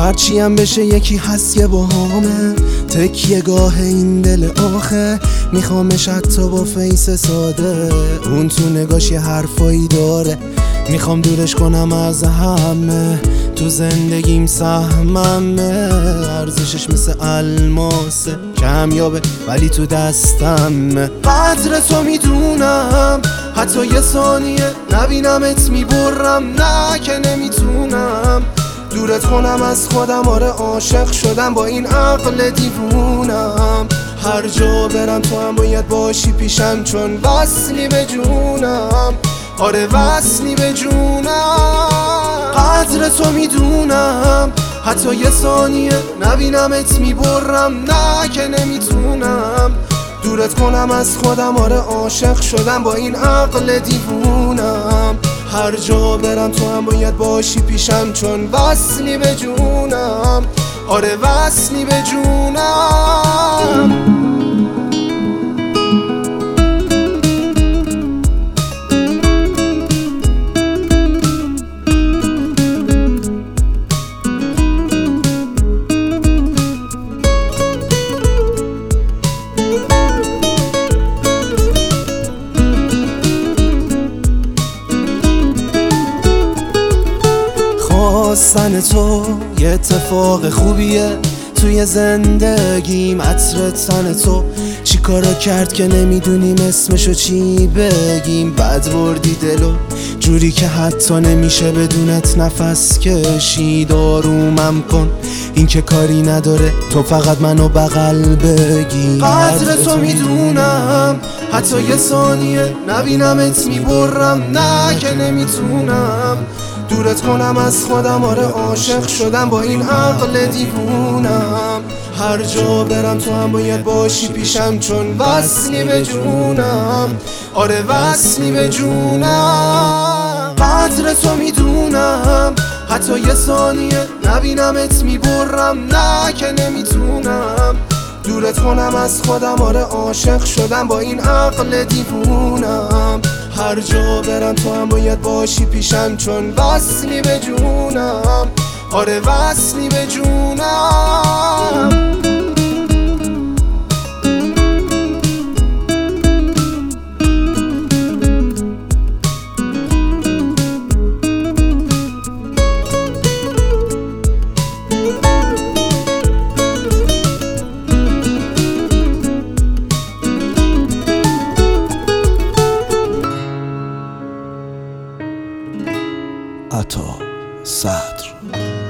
هرچی هم بشه یکی هست یه باهامه، تکیه گاه این دل آخه. میخوامش حتی با فیس ساده، اون تو نگاش یه حرفایی داره. میخوام دورش کنم از همه، تو زندگیم سهممه. ارزشش مثل الماسه، کمیابه ولی تو دستمه. قدر تو میدونم، حتی یه ثانیه نبینمت میبرم. نه که نمیتونم دورت کنم از خودم. آره عاشق شدم با این عقل دیوونم. هر جا برم تو هم باید باشی پیشم، چون وصلی به جونم. آره وصلی به جونم. قدر تو میدونم، حتی یه ثانیه نبینمت میبرم. نه که نمیتونم دورت کنم از خودم. آره عاشق شدم با این عقل دیوونم. هر جا برم تو هم باید باشی پیشم، چون وصلی به جونم. آره وصلی به جونم. خواستن تو یه اتفاق خوبیه توی زندگیم. عطر تن تو چی کارا کرد که نمیدونیم اسمشو چی بگیم. بد بردی دلو جوری که حتی نمیشه بدونت نفس کشید. آرومم کن این که کاری نداره، تو فقط منو بغل بگی. قدر تو میدونم، حتی یه ثانیه نبینمت میبرم. نه که نمیتونم دورت کنم از خودم. آره عاشق شدم با این عقل دیوونم. هر جا برم تو هم باید باشی پیشم، چون وصلی به جونم. آره وصلی به جونم. قدر تو میدونم، حتی یه ثانیه نبینمت میبرم. نه که نمیتونم دورت کنم از خودم. آره عاشق شدم با این عقل دیوونم. هر جا برم تو هم باید باشی پیشم، چون وصلی به جونم. آره وصلی به جونم. عطا صدر.